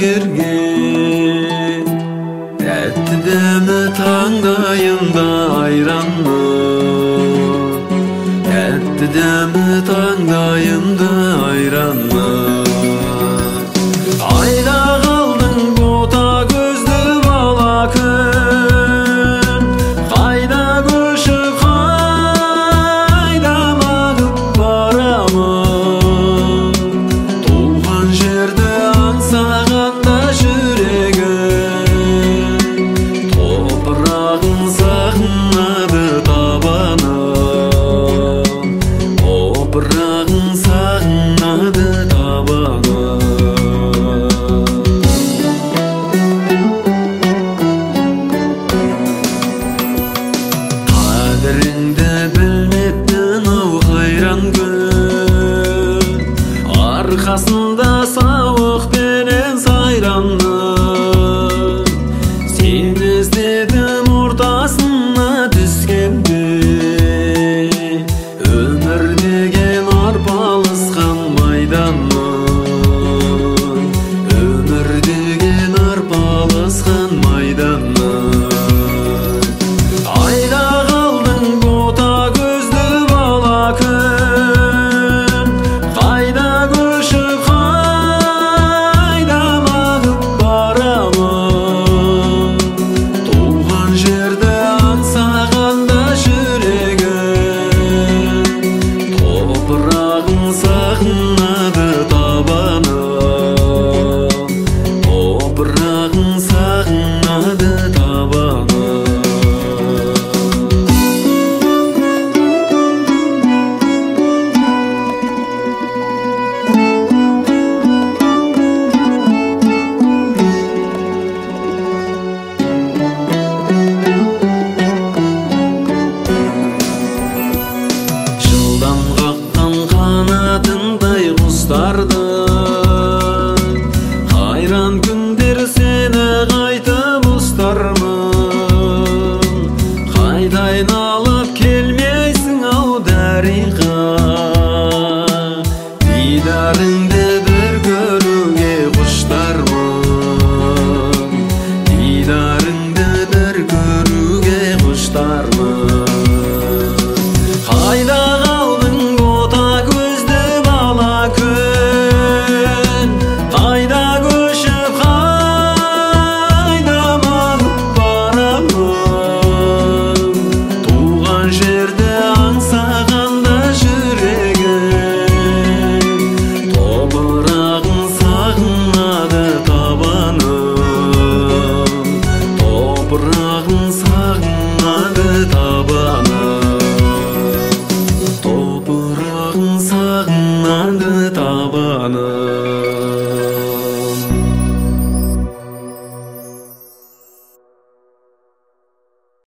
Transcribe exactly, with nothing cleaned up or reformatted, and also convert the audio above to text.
керген. Тәтті дәмі таңдайымда айранмы, тәтті дәмі таңдайымда айранмы. Айда қалдың бота көзді бала күн, қайда көшіп қайда мағып барамын. Туған жерді аңсағанда жүрегім, топырағын сағынады табаным, топырағын сағынады табаным. Қадіріңді білмеппін ау қайран күн, арқасында сауық пенен сайранмын. Сен іздедім ортасына түскенде, өмір деген арпалысқан майданмын, өмір деген арпалысқан майданмын. Айда қалдың бота көзді бала күн, қайда көшіп қайда мағып барамын. Туған жерді аңсағанда жүрегім, топырағын сағынады табаным, топырағын сағынады табаным. Жылдам қаққан қанатындай құстарды